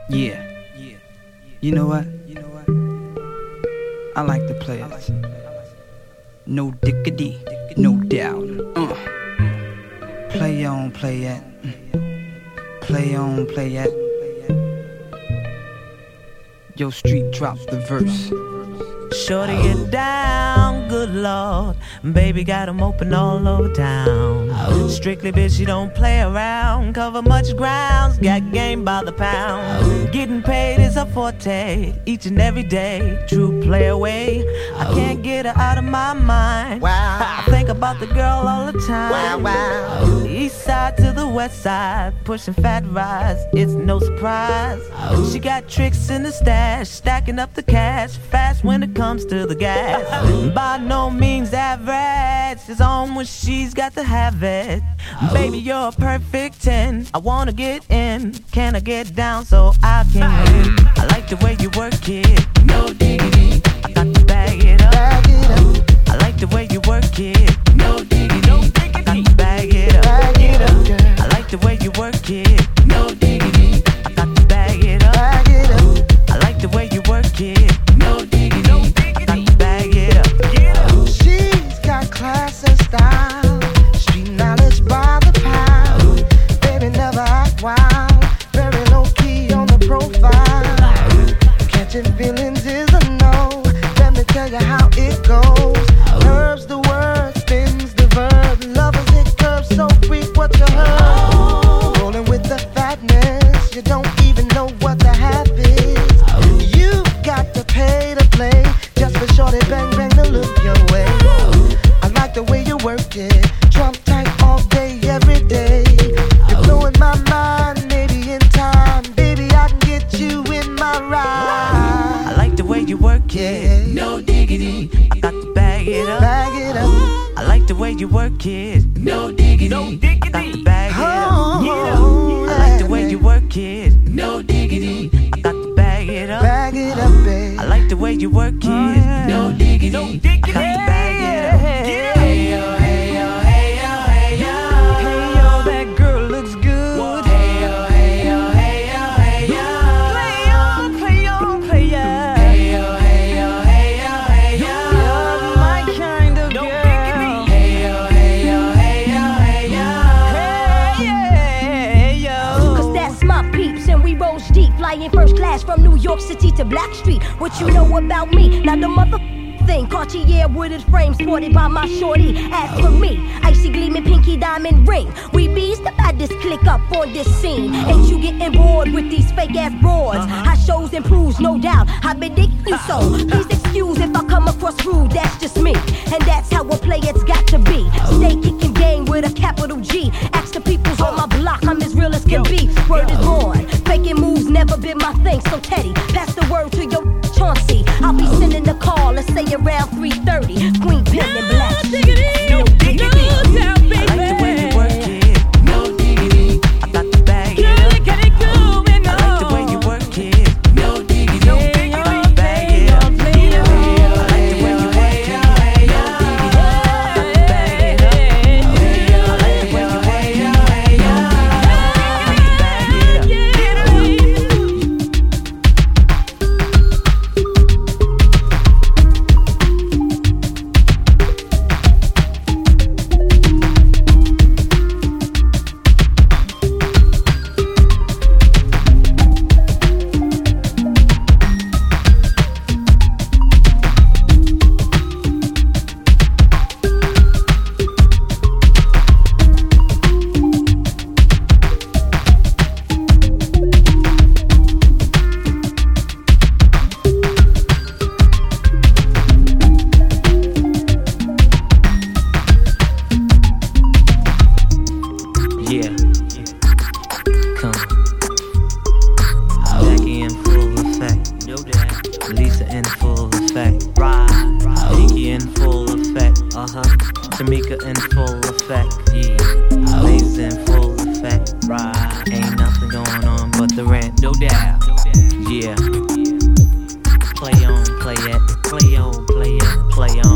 Yeah. You know what? I like the players. No dickity, no doubt. Play on, play it. Play on, play it. Yo, street drop the verse. Shorty get down, good lord. Baby got 'em open all over town. Strictly bitch, you don't play around. Cover much grounds, got game by the pound. Getting paid is a forte, each and every day. True play away, I can't get her out of my mind. I think about the girl all the time. East side to the west side, pushing fat rides, it's no surprise. She got tricks in the stash, stacking up the cash fast when it comes to the gas. By no means average, it's on when she's got to have it. Baby, you're a perfect 10. I wanna get in, can I get down so I can win? I like the way you work it, no diggity. I got to bag it up. I like the way you work it, no diggity. I got to bag it up. I like the way you work it, no diggity. I got to bag it up. I like the way you work it, no diggity. She's got class and style, street knowledge by the pound. Baby never act wild, very low key on the profile. Catching feelings is a no, let me tell you how it goes. Curves the word, spins the verb, lovers it curves so freak what you heard. Rolling with the fatness, you don't even know what the half is. You got to pay to play, just for shorty bang bang to look your way. I like the way you work it, trump tight all day, every day. You're blowing my mind, maybe in time, baby I can get you in my ride. I like the way you work it, no diggity. I got to bag it up. I like the way you work it, no diggity. I got to bag it up. I like the way you work it, no diggity. I got to bag it up. Babe. I like the way you work it, no diggity. I got to bag it up. Hey yo, hey yo, hey yo, hey yo. Hey yo, that girl looks good. Hey yo, hey yo, hey yo, hey yo. Play on, play on, play on. Hey yo, hey yo, hey yo, hey yo. You're my kind of girl. Hey yo, hey yo, hey yo, hey yo. Hey yo. Cause that's my peeps and we roll deep, flying first class from New York City to Blackstreet. What you know about me? Now the mother thing, Cartier wooded frame sported by my shorty. As for me, icy gleaming pinky diamond ring. We bees the baddest click up on this scene. Ain't you getting bored with these fake ass broads? High shows improves, no doubt. I've been digging you so. Please excuse if I come across rude, that's just me. And that's how a player's got to be. Stay kicking game with a capital G. Ask the peoples on my block, I'm as real as can be. Word is born, faking moves never been my thing. So Teddy, pass the word to your Chauncey. I'll be sending the call, let's say around 3:30. Queen Pen and Black. No diggity. I like the way you work it, no diggity. I got to bag it up. I like the way you work it, no diggity. I got to bag it up. I like the way you work it, no diggity. I got to bag it up. I like the way you work it, no diggity. I got to Yeah, come. Jackie in full effect. No doubt. Lisa in full effect. Ride. Nikki in full effect. Tamika in full effect. Yeah. Lace in full effect. Ride. Ain't nothing going on but the rent. No doubt. Yeah. Play on, play it. Play on, play it. Play on.